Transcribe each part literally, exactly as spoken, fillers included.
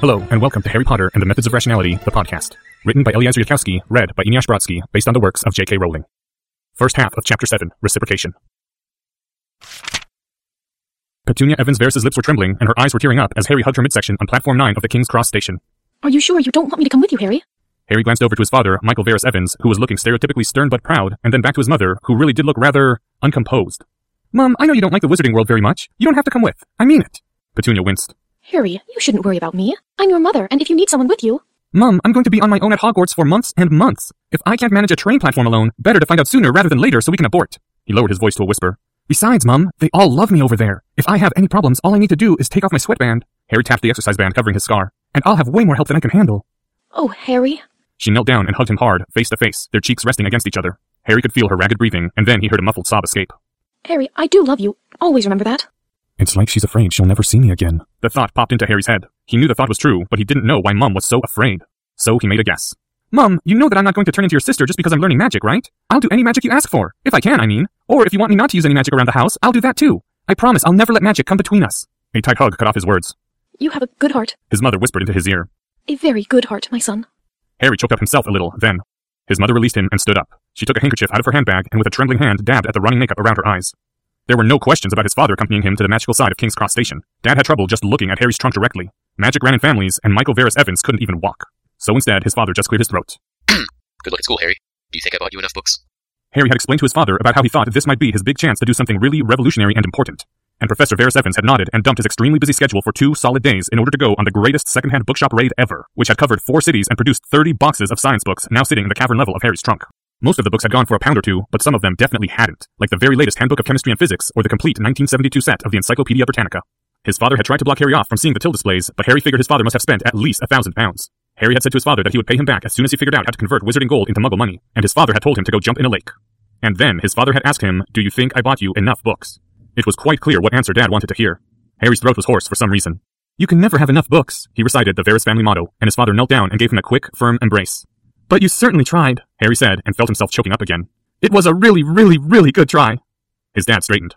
Hello, and welcome to Harry Potter and the Methods of Rationality, the podcast. Written by Eliezer Yudkowsky, read by Eneasz Brodsky, based on the works of J K Rowling. First half of Chapter seven, Reciprocation. Petunia Evans Varys' lips were trembling, and her eyes were tearing up as Harry hugged her midsection on Platform nine of the King's Cross station. Are you sure you don't want me to come with you, Harry? Harry glanced over to his father, Michael Varys Evans, who was looking stereotypically stern but proud, and then back to his mother, who really did look rather uncomposed. Mom, I know you don't like the wizarding world very much. You don't have to come with. I mean it. Petunia winced. Harry, you shouldn't worry about me. I'm your mother, and if you need someone with you... Mom, I'm going to be on my own at Hogwarts for months and months. If I can't manage a train platform alone, better to find out sooner rather than later so we can abort. He lowered his voice to a whisper. Besides, Mom, they all love me over there. If I have any problems, all I need to do is take off my sweatband. Harry tapped the exercise band covering his scar. And I'll have way more help than I can handle. Oh, Harry. She knelt down and hugged him hard, face to face, their cheeks resting against each other. Harry could feel her ragged breathing, and then he heard a muffled sob escape. Harry, I do love you. Always remember that. It's like she's afraid she'll never see me again. The thought popped into Harry's head. He knew the thought was true, but he didn't know why Mum was so afraid. So he made a guess. Mum, you know that I'm not going to turn into your sister just because I'm learning magic, right? I'll do any magic you ask for. If I can, I mean. Or if you want me not to use any magic around the house, I'll do that too. I promise I'll never let magic come between us. A tight hug cut off his words. You have a good heart. His mother whispered into his ear. A very good heart, my son. Harry choked up himself a little, then. His mother released him and stood up. She took a handkerchief out of her handbag and with a trembling hand dabbed at the running makeup around her eyes. There were no questions about his father accompanying him to the magical side of King's Cross Station. Dad had trouble just looking at Harry's trunk directly. Magic ran in families, and Michael Varys Evans couldn't even walk. So instead, his father just cleared his throat. Good luck at school, Harry. Do you think I bought you enough books? Harry had explained to his father about how he thought this might be his big chance to do something really revolutionary and important. And Professor Varys Evans had nodded and dumped his extremely busy schedule for two solid days in order to go on the greatest secondhand bookshop raid ever, which had covered four cities and produced thirty boxes of science books now sitting in the cavern level of Harry's trunk. Most of the books had gone for a pound or two, but some of them definitely hadn't, like the very latest Handbook of Chemistry and Physics or the complete nineteen seventy-two set of the Encyclopedia Britannica. His father had tried to block Harry off from seeing the till displays, but Harry figured his father must have spent at least a thousand pounds. Harry had said to his father that he would pay him back as soon as he figured out how to convert wizarding gold into muggle money, and his father had told him to go jump in a lake. And then his father had asked him, do you think I bought you enough books? It was quite clear what answer Dad wanted to hear. Harry's throat was hoarse for some reason. You can never have enough books, he recited the Varys family motto, and his father knelt down and gave him a quick, firm embrace. But you certainly tried, Harry said, and felt himself choking up again. It was a really, really, really good try. His dad straightened.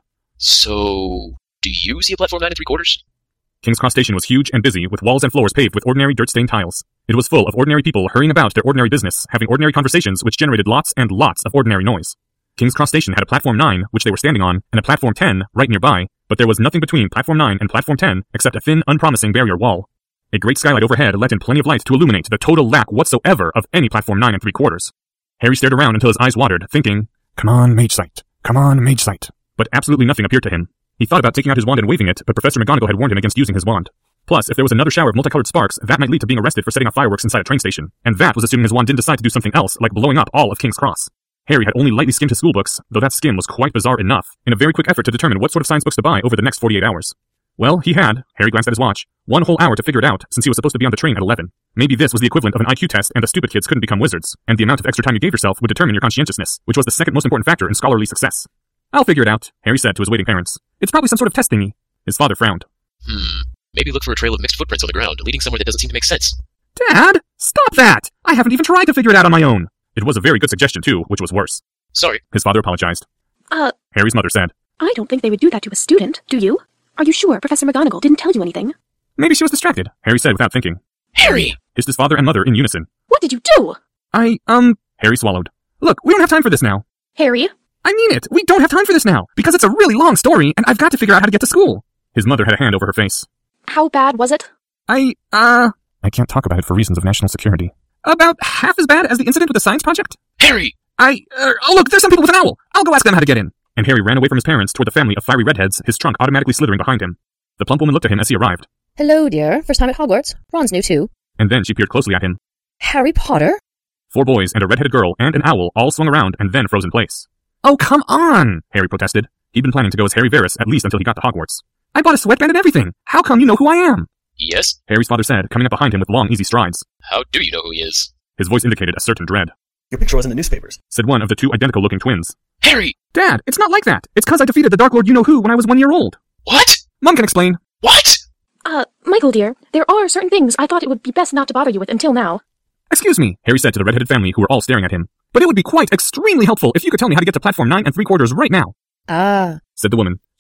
So, do you see a platform nine and three quarters? King's Cross Station was huge and busy, with walls and floors paved with ordinary dirt-stained tiles. It was full of ordinary people hurrying about their ordinary business, having ordinary conversations which generated lots and lots of ordinary noise. King's Cross Station had a Platform nine, which they were standing on, and a Platform ten, right nearby, but there was nothing between Platform nine and Platform ten except a thin, unpromising barrier wall. A great skylight overhead let in plenty of light to illuminate the total lack whatsoever of any Platform nine and three quarters. Harry stared around until his eyes watered, thinking, Come on, Mage Sight. Come on, Mage Sight. But absolutely nothing appeared to him. He thought about taking out his wand and waving it, but Professor McGonagall had warned him against using his wand. Plus, if there was another shower of multicolored sparks, that might lead to being arrested for setting off fireworks inside a train station. And that was assuming his wand didn't decide to do something else, like blowing up all of King's Cross. Harry had only lightly skimmed his schoolbooks, though that skim was quite bizarre enough, in a very quick effort to determine what sort of science books to buy over the next forty-eight hours. Well, he had, Harry glanced at his watch, one whole hour to figure it out, since he was supposed to be on the train at eleven. Maybe this was the equivalent of an I Q test, and the stupid kids couldn't become wizards, and the amount of extra time you gave yourself would determine your conscientiousness, which was the second most important factor in scholarly success. I'll figure it out, Harry said to his waiting parents. It's probably some sort of test thingy. His father frowned. Hmm. Maybe look for a trail of mixed footprints on the ground, leading somewhere that doesn't seem to make sense. Dad! Stop that! I haven't even tried to figure it out on my own! It was a very good suggestion, too, which was worse. Sorry. His father apologized. Uh... Harry's mother said. I don't think they would do that to a student, do you? Are you sure Professor McGonagall didn't tell you anything? Maybe she was distracted, Harry said without thinking. Harry! Hissed his father and mother in unison. What did you do? I, um... Harry swallowed. Look, we don't have time for this now. Harry? I mean it! We don't have time for this now! Because it's a really long story, and I've got to figure out how to get to school! His mother had a hand over her face. How bad was it? I, uh... I can't talk about it for reasons of national security. About half as bad as the incident with the science project? Harry! I, uh, oh look, there's some people with an owl! I'll go ask them how to get in! And Harry ran away from his parents toward the family of fiery redheads, his trunk automatically slithering behind him. The plump woman looked at him as he arrived. Hello, dear. First time at Hogwarts. Ron's new too. And then she peered closely at him. Harry Potter? Four boys and a redheaded girl and an owl all swung around and then froze in place. Oh, come on! Harry protested. He'd been planning to go as Harry Varys at least until he got to Hogwarts. I bought a sweatband and everything! How come you know who I am? Yes? Harry's father said, coming up behind him with long, easy strides. How do you know who he is? His voice indicated a certain dread. Your picture was in the newspapers, said one of the two identical-looking twins. Harry! Dad, it's not like that. It's 'cause I defeated the Dark Lord You-Know-Who when I was one year old. What? Mom can explain. What? Uh, Michael dear, there are certain things I thought it would be best not to bother you with until now. Excuse me, Harry said to the redheaded family who were all staring at him. But it would be quite extremely helpful if you could tell me how to get to Platform nine and three quarters right now. Ah, said the woman. She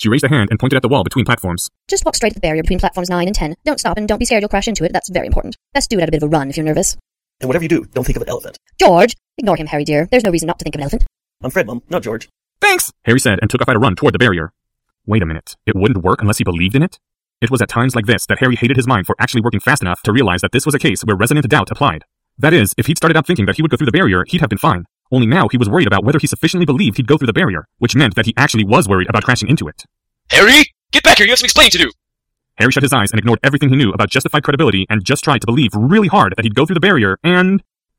She raised a hand and pointed at the wall between platforms. Just walk straight at the barrier between platforms nine and ten. Don't stop and don't be scared you'll crash into it. That's very important. Best do it at a bit of a run if you're nervous. And whatever you do, don't think of an elephant. George! Ignore him, Harry dear. There's no reason not to think of an elephant. I'm Fred, Mum, not George. Thanks, Harry said and took off at a run toward the barrier. Wait a minute. It wouldn't work unless he believed in it? It was at times like this that Harry hated his mind for actually working fast enough to realize that this was a case where resonant doubt applied. That is, if he'd started out thinking that he would go through the barrier, he'd have been fine. Only now he was worried about whether he sufficiently believed he'd go through the barrier, which meant that he actually was worried about crashing into it. Harry! Get back here, you have some explaining to do! Harry shut his eyes and ignored everything he knew about justified credibility and just tried to believe really hard that he'd go through the barrier, and...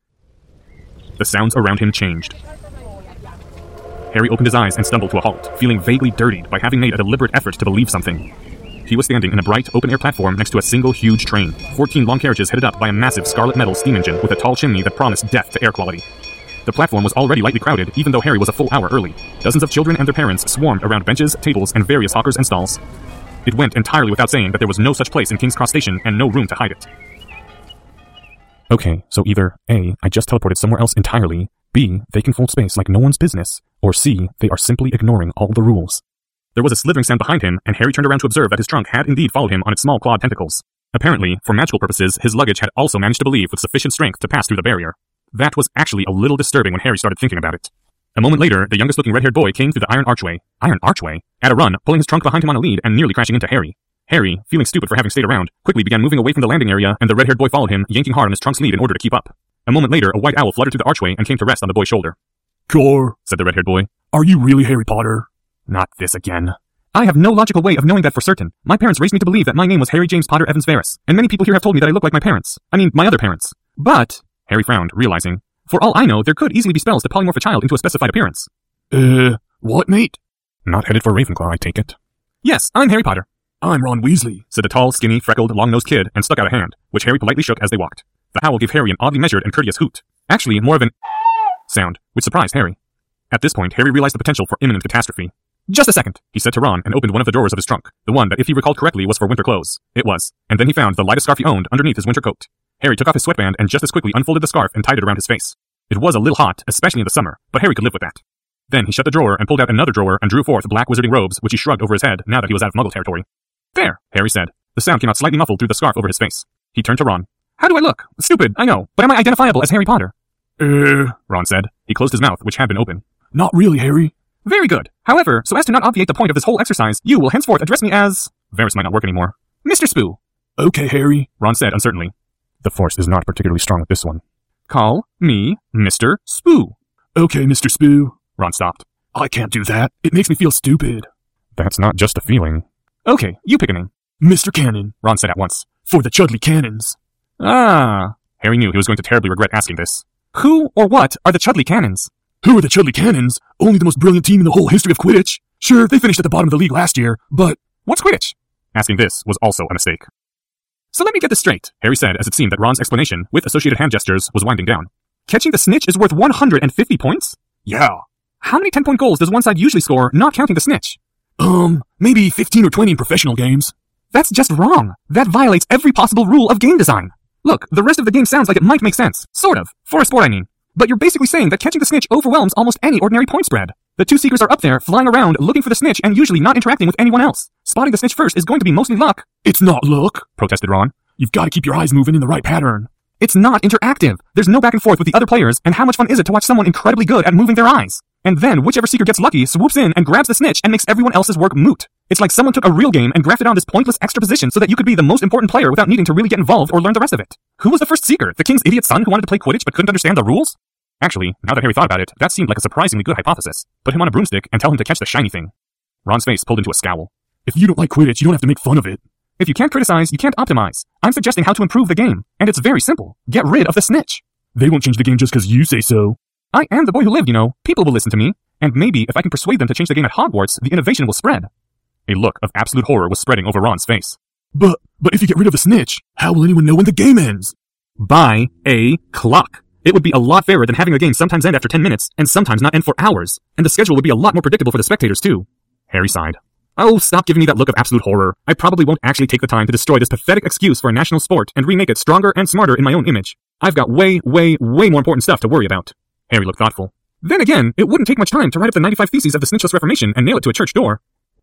The sounds around him changed. Harry opened his eyes and stumbled to a halt, feeling vaguely dirtied by having made a deliberate effort to believe something. He was standing in a bright, open-air platform next to a single huge train, fourteen long carriages headed up by a massive scarlet metal steam engine with a tall chimney that promised death to air quality. The platform was already lightly crowded, even though Harry was a full hour early. Dozens of children and their parents swarmed around benches, tables, and various hawkers and stalls. It went entirely without saying that there was no such place in King's Cross Station and no room to hide it. Okay, so either A, I just teleported somewhere else entirely, B, they can fold space like no one's business, or C, they are simply ignoring all the rules. There was a slithering sound behind him, and Harry turned around to observe that his trunk had indeed followed him on its small clawed tentacles. Apparently, for magical purposes, his luggage had also managed to believe with sufficient strength to pass through the barrier. That was actually a little disturbing when Harry started thinking about it. A moment later, the youngest-looking red-haired boy came through the iron archway. Iron archway? At a run, pulling his trunk behind him on a lead and nearly crashing into Harry. Harry, feeling stupid for having stayed around, quickly began moving away from the landing area, and the red-haired boy followed him, yanking hard on his trunk's lead in order to keep up. A moment later, a white owl fluttered through the archway and came to rest on the boy's shoulder. Cor, said the red-haired boy. Are you really Harry Potter? Not this again. I have no logical way of knowing that for certain. My parents raised me to believe that my name was Harry James Potter Evans Ferris, and many people here have told me that I look like my parents. I mean, my other parents. But, Harry frowned, realizing, for all I know, there could easily be spells to polymorph a child into a specified appearance. Uh, what, mate? Not headed for Ravenclaw, I take it. Yes, I'm Harry Potter. I'm Ron Weasley, said the tall, skinny, freckled, long-nosed kid, and stuck out a hand, which Harry politely shook as they walked. The owl gave Harry an oddly measured and courteous hoot. Actually, more of an sound, which surprised Harry. At this point, Harry realized the potential for imminent catastrophe. Just a second, he said to Ron and opened one of the drawers of his trunk, the one that, if he recalled correctly, was for winter clothes. It was, and then he found the lightest scarf he owned underneath his winter coat. Harry took off his sweatband and just as quickly unfolded the scarf and tied it around his face. It was a little hot, especially in the summer, but Harry could live with that. Then he shut the drawer and pulled out another drawer and drew forth black wizarding robes, which he shrugged over his head now that he was out of Muggle territory. There, Harry said. The sound came out slightly muffled through the scarf over his face. He turned to Ron. How do I look? Stupid, I know, but am I identifiable as Harry Potter? Uh, Ron said. He closed his mouth, which had been open. Not really, Harry. Very good. However, so as to not obviate the point of this whole exercise, you will henceforth address me as... Varys might not work anymore. Mister Spoo. Okay, Harry, Ron said uncertainly. The force is not particularly strong with this one. Call me Mister Spoo. Okay, Mister Spoo. Ron stopped. I can't do that. It makes me feel stupid. That's not just a feeling. Okay, you pick a name. Mister Cannon, Ron said at once. For the Chudley Cannons. Ah. Harry knew he was going to terribly regret asking this. Who or what are the Chudley Cannons? Who are the Chudley Cannons? Only the most brilliant team in the whole history of Quidditch. Sure, they finished at the bottom of the league last year, but... What's Quidditch? Asking this was also a mistake. So let me get this straight, Harry said as it seemed that Ron's explanation, with associated hand gestures, was winding down. Catching the snitch is worth one hundred fifty points? Yeah. How many ten-point goals does one side usually score, not counting the snitch? Um, maybe fifteen or twenty in professional games. That's just wrong. That violates every possible rule of game design. Look, the rest of the game sounds like it might make sense. Sort of. For a sport, I mean. But you're basically saying that catching the snitch overwhelms almost any ordinary point spread. The two seekers are up there, flying around, looking for the snitch, and usually not interacting with anyone else. Spotting the snitch first is going to be mostly luck. It's not luck, protested Ron. You've got to keep your eyes moving in the right pattern. It's not interactive. There's no back and forth with the other players, and how much fun is it to watch someone incredibly good at moving their eyes? And then whichever seeker gets lucky swoops in and grabs the snitch and makes everyone else's work moot. It's like someone took a real game and grafted on this pointless extra position so that you could be the most important player without needing to really get involved or learn the rest of it. Who was the first seeker? The king's idiot son who wanted to play Quidditch but couldn't understand the rules? Actually, now that Harry thought about it, that seemed like a surprisingly good hypothesis. Put him on a broomstick and tell him to catch the shiny thing. Ron's face pulled into a scowl. If you don't like Quidditch, you don't have to make fun of it. If you can't criticize, you can't optimize. I'm suggesting how to improve the game. And it's very simple. Get rid of the snitch. They won't change the game just because you say so. I am the boy who lived, you know. People will listen to me. And maybe if I can persuade them to change the game at Hogwarts, the innovation will spread. A look of absolute horror was spreading over Ron's face. But, but if you get rid of the snitch, how will anyone know when the game ends? By a clock. It would be a lot fairer than having a game sometimes end after ten minutes, and sometimes not end for hours. And the schedule would be a lot more predictable for the spectators too. Harry sighed. Oh, stop giving me that look of absolute horror. I probably won't actually take the time to destroy this pathetic excuse for a national sport and remake it stronger and smarter in my own image. I've got way, way, way more important stuff to worry about. Harry looked thoughtful. Then again, it wouldn't take much time to write up the ninety-five Theses of the Snitchless Reformation and nail it to a church door.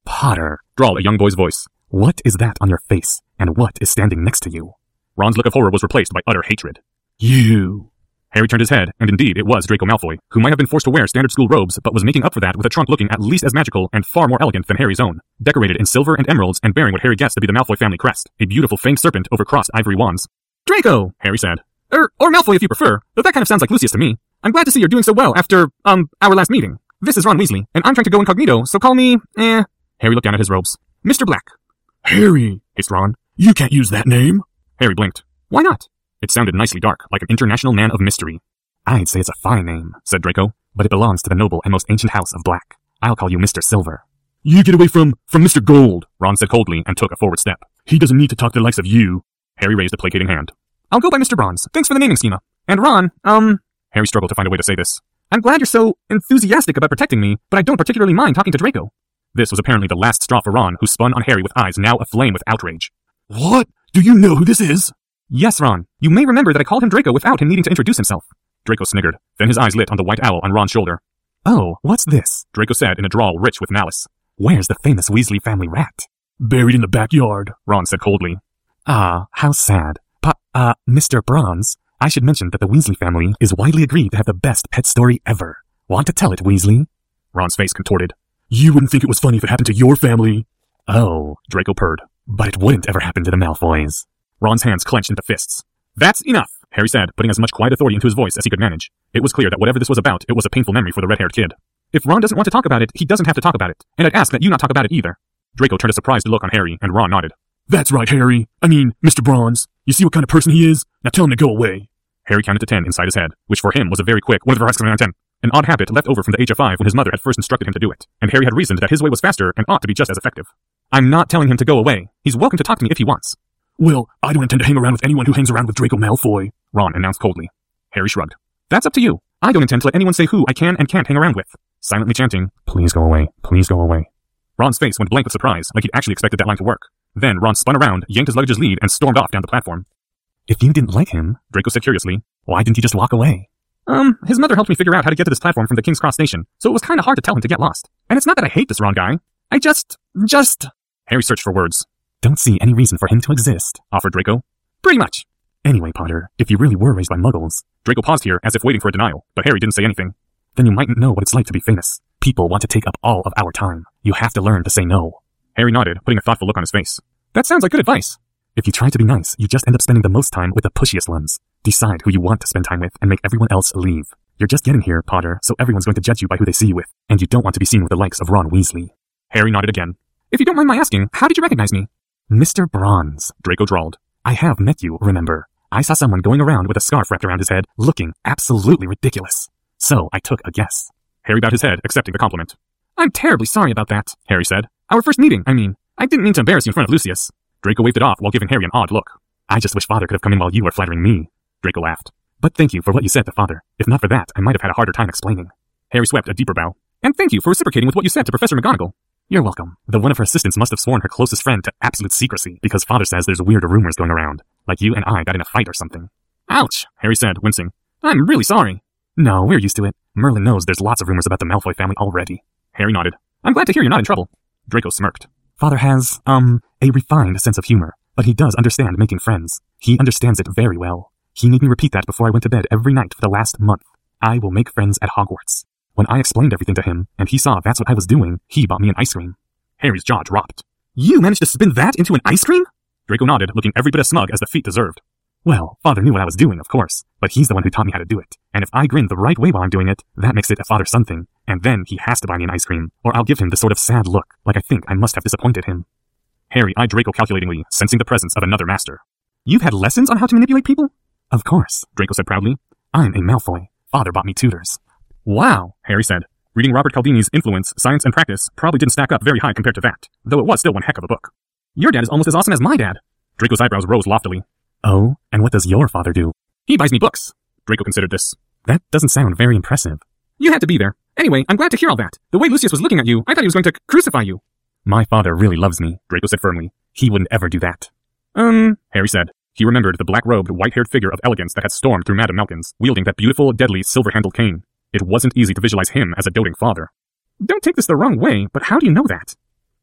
Potter, drawled a young boy's voice. what is that on your face, and what is standing next to you? Ron's look of horror was replaced by utter hatred. You. Harry turned his head, and indeed it was Draco Malfoy, who might have been forced to wear standard school robes, but was making up for that with a trunk looking at least as magical and far more elegant than Harry's own, decorated in silver and emeralds and bearing what Harry guessed to be the Malfoy family crest, a beautiful famed serpent over crossed ivory wands. Draco, Harry said. Er, or Malfoy if you prefer, though that kind of sounds like Lucius to me. I'm glad to see you're doing so well after, um, our last meeting. This is Ron Weasley, and I'm trying to go incognito, so call me, eh. Harry looked down at his robes. Mister Black. Harry, hissed Ron. You can't use that name. Harry blinked. Why not? It sounded nicely dark, like an international man of mystery. I'd say it's a fine name, said Draco, but it belongs to the noble and most ancient house of Black. I'll call you Mister Silver. You get away from, from Mister Gold, Ron said coldly and took a forward step. He doesn't need to talk to the likes of you. Harry raised a placating hand. I'll go by Mister Bronze. Thanks for the naming schema. And Ron, um... Harry struggled to find a way to say this. I'm glad you're so enthusiastic about protecting me, but I don't particularly mind talking to Draco. This was apparently the last straw for Ron, who spun on Harry with eyes now aflame with outrage. What? Do you know who this is? Yes, Ron. You may remember that I called him Draco without him needing to introduce himself. Draco sniggered. Then his eyes lit on the white owl on Ron's shoulder. Oh, what's this? Draco said in a drawl rich with malice. Where's the famous Weasley family rat? Buried in the backyard, Ron said coldly. Ah, how sad. Pa- uh, Mister Bronze, I should mention that the Weasley family is widely agreed to have the best pet story ever. Want to tell it, Weasley? Ron's face contorted. You wouldn't think it was funny if it happened to your family. Oh, Draco purred. But it wouldn't ever happen to the Malfoys. Ron's hands clenched into fists. That's enough, Harry said, putting as much quiet authority into his voice as he could manage. It was clear that whatever this was about, it was a painful memory for the red-haired kid. If Ron doesn't want to talk about it, he doesn't have to talk about it, and I'd ask that you not talk about it either. Draco turned a surprised look on Harry, and Ron nodded. That's right, Harry. I mean, Mister Bronze. You see what kind of person he is? Now tell him to go away. Harry counted to ten inside his head, which for him was a very quick one of the rest of ten. An odd habit left over from the age of five when his mother had first instructed him to do it, and Harry had reasoned that his way was faster and ought to be just as effective. I'm not telling him to go away. He's welcome to talk to me if he wants. Well, I don't intend to hang around with anyone who hangs around with Draco Malfoy, Ron announced coldly. Harry shrugged. That's up to you. I don't intend to let anyone say who I can and can't hang around with. Silently chanting, please go away, please go away. Ron's face went blank with surprise, like he'd actually expected that line to work. Then Ron spun around, yanked his luggage's lead, and stormed off down the platform. If you didn't like him, Draco said curiously, why didn't you just walk away? Um, his mother helped me figure out how to get to this platform from the King's Cross station, so it was kinda hard to tell him to get lost. And it's not that I hate this Ron guy. I just, just... Harry searched for words. Don't see any reason for him to exist, offered Draco. Pretty much. Anyway, Potter, if you really were raised by muggles... Draco paused here as if waiting for a denial, but Harry didn't say anything. Then you mightn't know what it's like to be famous. People want to take up all of our time. You have to learn to say no. Harry nodded, putting a thoughtful look on his face. That sounds like good advice. If you try to be nice, you just end up spending the most time with the pushiest ones. Decide who you want to spend time with and make everyone else leave. You're just getting here, Potter, so everyone's going to judge you by who they see you with, and you don't want to be seen with the likes of Ron Weasley. Harry nodded again. If you don't mind my asking, how did you recognize me? Mister Bronze, Draco drawled. I have met you, remember? I saw someone going around with a scarf wrapped around his head, looking absolutely ridiculous. So I took a guess. Harry bowed his head, accepting the compliment. I'm terribly sorry about that, Harry said. Our first meeting, I mean. I didn't mean to embarrass you in front of Lucius. Draco waved it off while giving Harry an odd look. I just wish Father could have come in while you were flattering me. Draco laughed. But thank you for what you said to Father. If not for that, I might have had a harder time explaining. Harry swept a deeper bow. And thank you for reciprocating with what you said to Professor McGonagall. You're welcome. Though one of her assistants must have sworn her closest friend to absolute secrecy because Father says there's weird rumors going around. Like you and I got in a fight or something. Ouch, Harry said, wincing. I'm really sorry. No, we're used to it. Merlin knows there's lots of rumors about the Malfoy family already. Harry nodded. I'm glad to hear you're not in trouble. Draco smirked. Father has, um, a refined sense of humor, but he does understand making friends. He understands it very well. He made me repeat that before I went to bed every night for the last month. I will make friends at Hogwarts. When I explained everything to him, and he saw that's what I was doing, he bought me an ice cream. Harry's jaw dropped. You managed to spin that into an ice cream? Draco nodded, looking every bit as smug as the feat deserved. Well, Father knew what I was doing, of course, but he's the one who taught me how to do it. And if I grin the right way while I'm doing it, that makes it a father-son thing. And then he has to buy me an ice cream, or I'll give him the sort of sad look, like I think I must have disappointed him. Harry eyed Draco calculatingly, sensing the presence of another master. You've had lessons on how to manipulate people? Of course, Draco said proudly. I'm a Malfoy. Father bought me tutors. Wow, Harry said. Reading Robert Caldini's Influence, Science and Practice probably didn't stack up very high compared to that, though it was still one heck of a book. Your dad is almost as awesome as my dad. Draco's eyebrows rose loftily. Oh, and what does your father do? He buys me books. Draco considered this. That doesn't sound very impressive. You had to be there. Anyway, I'm glad to hear all that. The way Lucius was looking at you, I thought he was going to crucify you. My father really loves me, Draco said firmly. He wouldn't ever do that. Um, Harry said. He remembered the black-robed, white-haired figure of elegance that had stormed through Madame Malkin's, wielding that beautiful, deadly, silver-handled cane. It wasn't easy to visualize him as a doting father. Don't take this the wrong way, but how do you know that?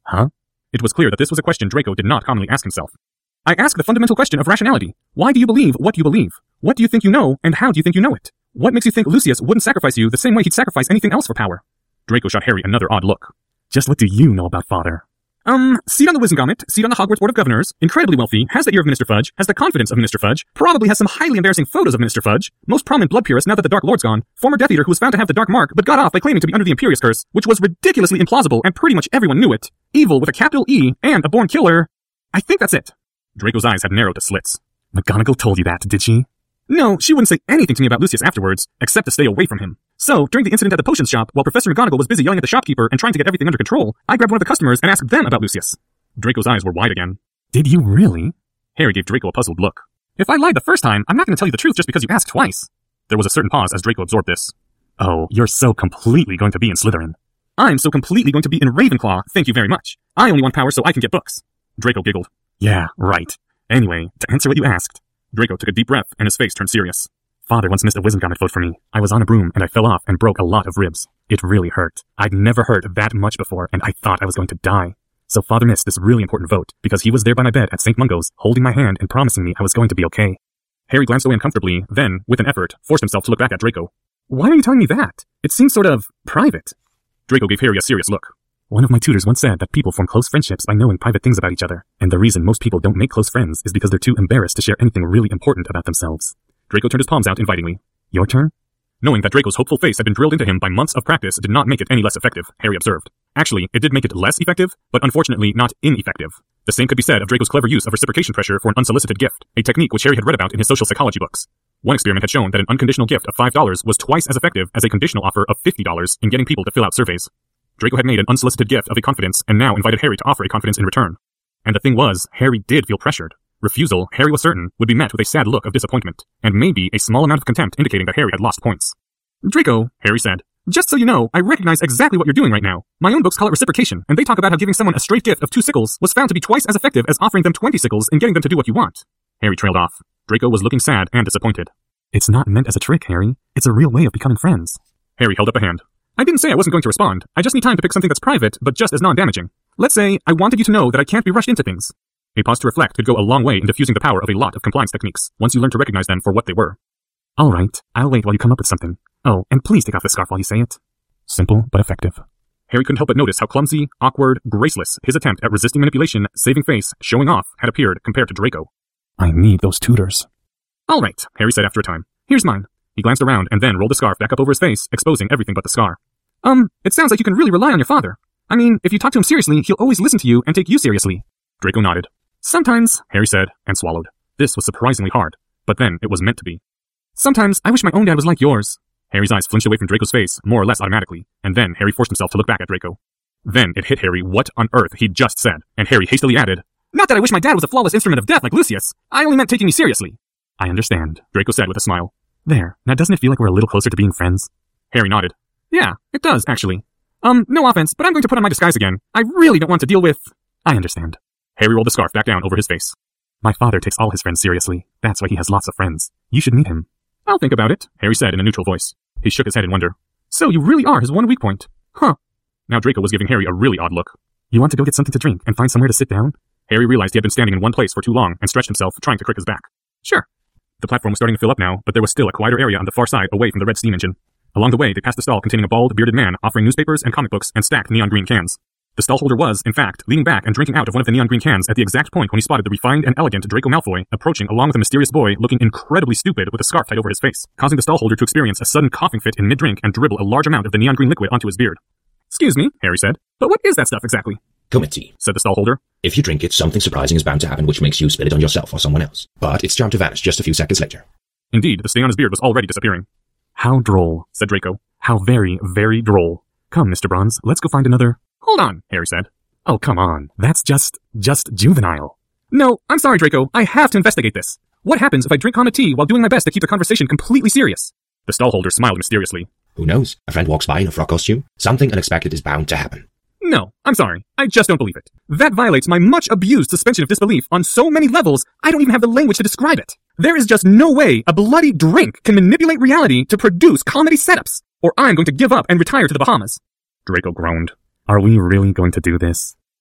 Huh? It was clear that this was a question Draco did not commonly ask himself. I ask the fundamental question of rationality. Why do you believe what you believe? What do you think you know, and how do you think you know it? What makes you think Lucius wouldn't sacrifice you the same way he'd sacrifice anything else for power? Draco shot Harry another odd look. Just what do you know about father? Um, seat on the Wizengamot, seat on the Hogwarts Board of Governors, incredibly wealthy, has the ear of Minister Fudge, has the confidence of Minister Fudge, probably has some highly embarrassing photos of Minister Fudge, most prominent blood purist now that the Dark Lord's gone, former Death Eater who was found to have the Dark Mark but got off by claiming to be under the Imperius Curse, which was ridiculously implausible and pretty much everyone knew it, evil with a capital E, and a born killer. I think that's it. Draco's eyes had narrowed to slits. McGonagall told you that, did she? No, she wouldn't say anything to me about Lucius afterwards, except to stay away from him. So, during the incident at the potions shop, while Professor McGonagall was busy yelling at the shopkeeper and trying to get everything under control, I grabbed one of the customers and asked them about Lucius. Draco's eyes were wide again. Did you really? Harry gave Draco a puzzled look. If I lied the first time, I'm not going to tell you the truth just because you asked twice. There was a certain pause as Draco absorbed this. Oh, you're so completely going to be in Slytherin. I'm so completely going to be in Ravenclaw, thank you very much. I only want power so I can get books. Draco giggled. Yeah, right. Anyway, to answer what you asked. Draco took a deep breath and his face turned serious. Father once missed a Wizengamot vote for me. I was on a broom and I fell off and broke a lot of ribs. It really hurt. I'd never hurt that much before and I thought I was going to die. So Father missed this really important vote because he was there by my bed at Saint Mungo's, holding my hand and promising me I was going to be okay. Harry glanced away uncomfortably, then, with an effort, forced himself to look back at Draco. Why are you telling me that? It seems sort of private. Draco gave Harry a serious look. One of my tutors once said that people form close friendships by knowing private things about each other, and the reason most people don't make close friends is because they're too embarrassed to share anything really important about themselves. Draco turned his palms out invitingly. Your turn? Knowing that Draco's hopeful face had been drilled into him by months of practice did not make it any less effective, Harry observed. Actually, it did make it less effective, but unfortunately not ineffective. The same could be said of Draco's clever use of reciprocation pressure for an unsolicited gift, a technique which Harry had read about in his social psychology books. One experiment had shown that an unconditional gift of five dollars was twice as effective as a conditional offer of fifty dollars in getting people to fill out surveys. Draco had made an unsolicited gift of a confidence and now invited Harry to offer a confidence in return. And the thing was, Harry did feel pressured. Refusal, Harry was certain, would be met with a sad look of disappointment, and maybe a small amount of contempt indicating that Harry had lost points. Draco, Harry said, just so you know, I recognize exactly what you're doing right now. My own books call it reciprocation, and they talk about how giving someone a straight gift of two sickles was found to be twice as effective as offering them twenty sickles and getting them to do what you want. Harry trailed off. Draco was looking sad and disappointed. It's not meant as a trick, Harry. It's a real way of becoming friends. Harry held up a hand. I didn't say I wasn't going to respond. I just need time to pick something that's private, but just as non-damaging. Let's say I wanted you to know that I can't be rushed into things. A pause to reflect could go a long way in diffusing the power of a lot of compliance techniques, once you learn to recognize them for what they were. All right, I'll wait while you come up with something. Oh, and please take off the scarf while you say it. Simple, but effective. Harry couldn't help but notice how clumsy, awkward, graceless his attempt at resisting manipulation, saving face, showing off had appeared compared to Draco. I need those tutors. All right, Harry said after a time. Here's mine. He glanced around and then rolled the scarf back up over his face, exposing everything but the scar. Um, it sounds like you can really rely on your father. I mean, if you talk to him seriously, he'll always listen to you and take you seriously. Draco nodded. Sometimes, Harry said, and swallowed. This was surprisingly hard, but then it was meant to be. Sometimes I wish my own dad was like yours. Harry's eyes flinched away from Draco's face, more or less automatically, and then Harry forced himself to look back at Draco. Then it hit Harry what on earth he'd just said, and Harry hastily added, Not that I wish my dad was a flawless instrument of death like Lucius. I only meant taking me seriously. I understand, Draco said with a smile. There, now doesn't it feel like we're a little closer to being friends? Harry nodded. Yeah, it does, actually. Um, no offense, but I'm going to put on my disguise again. I really don't want to deal with... I understand. Harry rolled the scarf back down over his face. My father takes all his friends seriously. That's why he has lots of friends. You should meet him. I'll think about it, Harry said in a neutral voice. He shook his head in wonder. So you really are his one weak point. Huh. Now Draco was giving Harry a really odd look. You want to go get something to drink and find somewhere to sit down? Harry realized he had been standing in one place for too long and stretched himself, trying to crick his back. Sure. The platform was starting to fill up now, but there was still a quieter area on the far side away from the red steam engine. Along the way, they passed a stall containing a bald, bearded man offering newspapers and comic books and stacked neon green cans. The stallholder was, in fact, leaning back and drinking out of one of the neon green cans at the exact point when he spotted the refined and elegant Draco Malfoy approaching along with a mysterious boy looking incredibly stupid with a scarf tied over his face, causing the stallholder to experience a sudden coughing fit in mid-drink and dribble a large amount of the neon green liquid onto his beard. Excuse me, Harry said, but what is that stuff exactly? Comity, said the stallholder. If you drink it, something surprising is bound to happen which makes you spill it on yourself or someone else. But it's charmed to vanish just a few seconds later. Indeed, the stain on his beard was already disappearing. How droll, said Draco. How very, very droll. Come, Mister Bronze, let's go find another... Hold on, Harry said. Oh, come on. That's just, just juvenile. No, I'm sorry, Draco. I have to investigate this. What happens if I drink Hana tea while doing my best to keep the conversation completely serious? The stallholder smiled mysteriously. Who knows? A friend walks by in a frog costume. Something unexpected is bound to happen. No, I'm sorry. I just don't believe it. That violates my much abused suspension of disbelief on so many levels, I don't even have the language to describe it. There is just no way a bloody drink can manipulate reality to produce comedy setups, or I'm going to give up and retire to the Bahamas. Draco groaned. Are we really going to do this?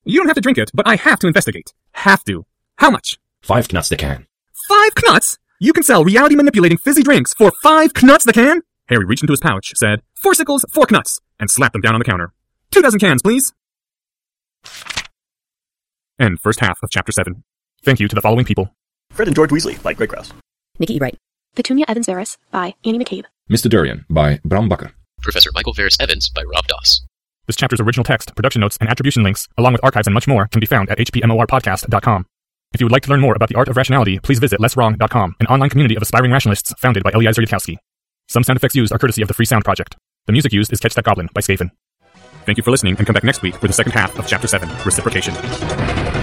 You don't have to drink it, but I have to investigate. Have to. How much? Five knuts the can. Five knuts? You can sell reality-manipulating fizzy drinks for five knuts the can? Harry reached into his pouch, said, four sickles, four knuts, and slapped them down on the counter. Two dozen cans, please. End first half of chapter seven. Thank you to the following people. Fred and George Weasley by Greg Krause. Nikki E. Wright. Petunia Evans Varys by Annie McCabe. Mister Durian by Bram Bucker. Professor Michael Varys Evans by Rob Doss. This chapter's original text, production notes, and attribution links, along with archives and much more, can be found at h p m o r podcast dot com. If you would like to learn more about the art of rationality, please visit less wrong dot com, an online community of aspiring rationalists founded by Eliezer Yudkowsky. Some sound effects used are courtesy of the Free Sound Project. The music used is Catch That Goblin by Skaven. Thank you for listening, and come back next week for the second half of chapter seven, Reciprocation.